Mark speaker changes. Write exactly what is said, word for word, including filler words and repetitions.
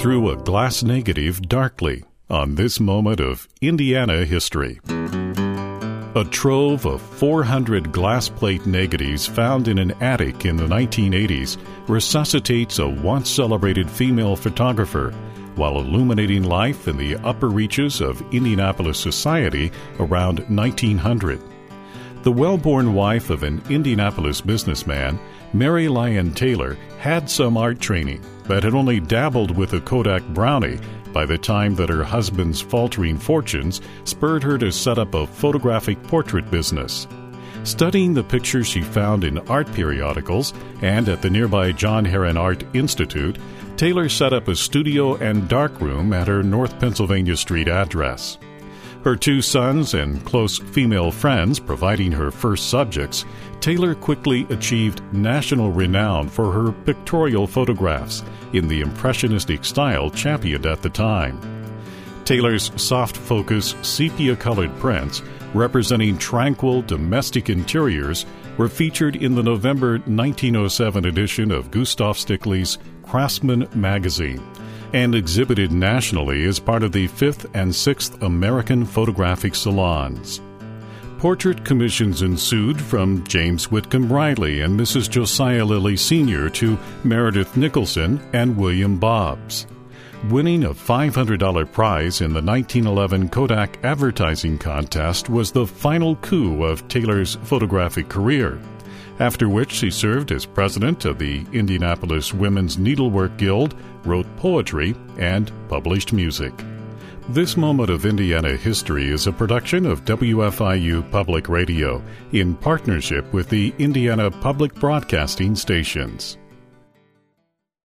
Speaker 1: through a glass negative darkly on this moment of Indiana history. A trove of four hundred glass plate negatives found in an attic in the nineteen eighties resuscitates a once-celebrated female photographer while illuminating life in the upper reaches of Indianapolis society around nineteen hundred. The well-born wife of an Indianapolis businessman, Mary Lyon Taylor, had some art training, but had only dabbled with a Kodak Brownie by the time that her husband's faltering fortunes spurred her to set up a photographic portrait business. Studying the pictures she found in art periodicals and at the nearby John Herron Art Institute, Taylor set up a studio and darkroom at her North Pennsylvania Street address. Her two sons and close female friends providing her first subjects, Taylor quickly achieved national renown for her pictorial photographs in the impressionistic style championed at the time. Taylor's soft-focus, sepia-colored prints representing tranquil domestic interiors were featured in the November nineteen oh seven edition of Gustav Stickley's Craftsman magazine and exhibited nationally as part of the fifth and sixth American Photographic Salons. Portrait commissions ensued from James Whitcomb Riley and Missus Josiah Lilly Senior to Meredith Nicholson and William Bobbs. Winning a five hundred dollars prize in the nineteen eleven Kodak Advertising Contest was the final coup of Taylor's photographic career, after which she served as president of the Indianapolis Women's Needlework Guild, wrote poetry, and published music. This Moment of Indiana History is a production of W F I U Public Radio in partnership with the Indiana Public Broadcasting Stations.